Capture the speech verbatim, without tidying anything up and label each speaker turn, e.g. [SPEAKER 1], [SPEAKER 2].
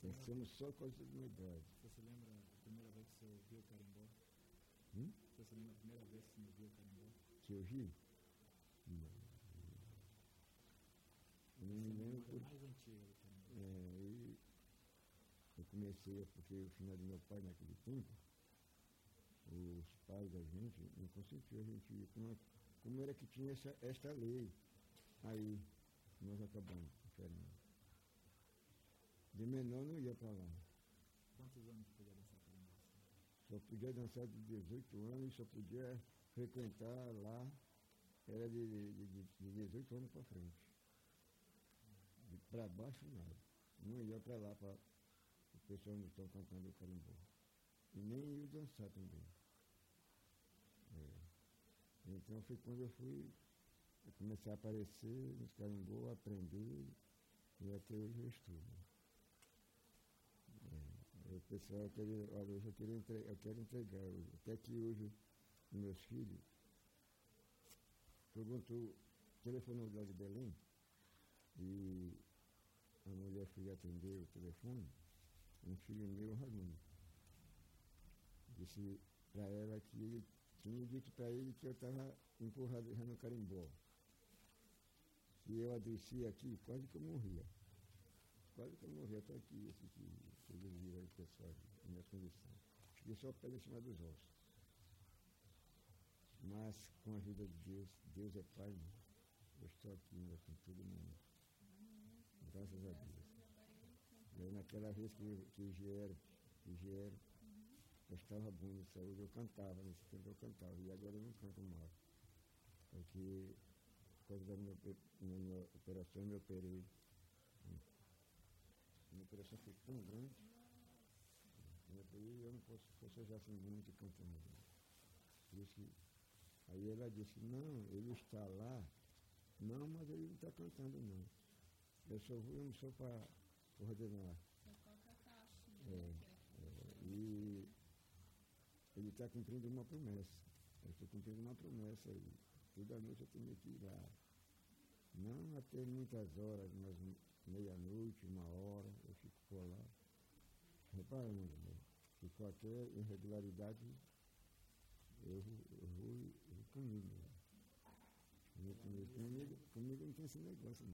[SPEAKER 1] Nós somos só continuidade.
[SPEAKER 2] Você se lembra a primeira vez que você ouviu o carimbó?
[SPEAKER 1] Hum?
[SPEAKER 2] Você se lembra a primeira vez que você ouviu o carimbó?
[SPEAKER 1] Que eu vi? Não. Eu não me lembro. Por...
[SPEAKER 2] mais antiga do carimbó.
[SPEAKER 1] É, e eu comecei, porque o final do meu pai naquele tempo, os pais da gente não consentiam a gente ir. Como, como era que tinha essa, esta lei? Aí nós acabamos diferente. De menor não ia para lá.
[SPEAKER 2] Quantos anos podia dançar carimbó?
[SPEAKER 1] Só podia dançar de dezoito anos, só podia frequentar lá, era de, de, de, de dezoito anos para frente. Para baixo nada. Não ia para lá para o pessoal não estão cantando o carimbó. E nem ia dançar também. É. Então foi quando eu fui eu comecei a aparecer nos carimbó, aprender, e até hoje eu estudo. É. O pessoal, eu queria, olha, hoje eu, queria entre, eu quero entregar, hoje. Até que hoje, meus filhos, perguntou, telefonou lá de Belém, e a mulher foi atender o telefone, um filho meu, Raimundo, disse para ela que ele tinha dito para ele que eu estava empurrado já no carimbó. E eu adoeci aqui, quase que eu morria. Quase que eu morria, estou aqui, esse que vocês viram aí, pessoal, a minha condição. Fiquei só pele em cima dos ossos. Mas, com a ajuda de Deus, Deus é Pai, né? Eu estou aqui ainda com todo mundo. Graças a Deus. E aí, naquela vez que, que vieram, que vieram, eu estava bom de saúde, eu cantava, nesse tempo eu cantava, e agora eu não canto mais. Porque, por causa da minha, minha operação, eu me operei. A minha operação foi tão grande, eu não posso forcejar assim muito cantando. Por isso que, aí ela disse, não, ele está lá, não, mas ele não está cantando não. Eu só vou só para ordenar. É, é, e ele está cumprindo uma promessa. Eu estou cumprindo uma promessa aí. Toda noite eu tenho que ir lá. Não até muitas horas, mas meia-noite, uma hora, eu fico por lá. Repara, né? Que qualquer irregularidade, eu vou, eu vou, eu vou comigo. Comigo, comigo, comigo não tem esse negócio.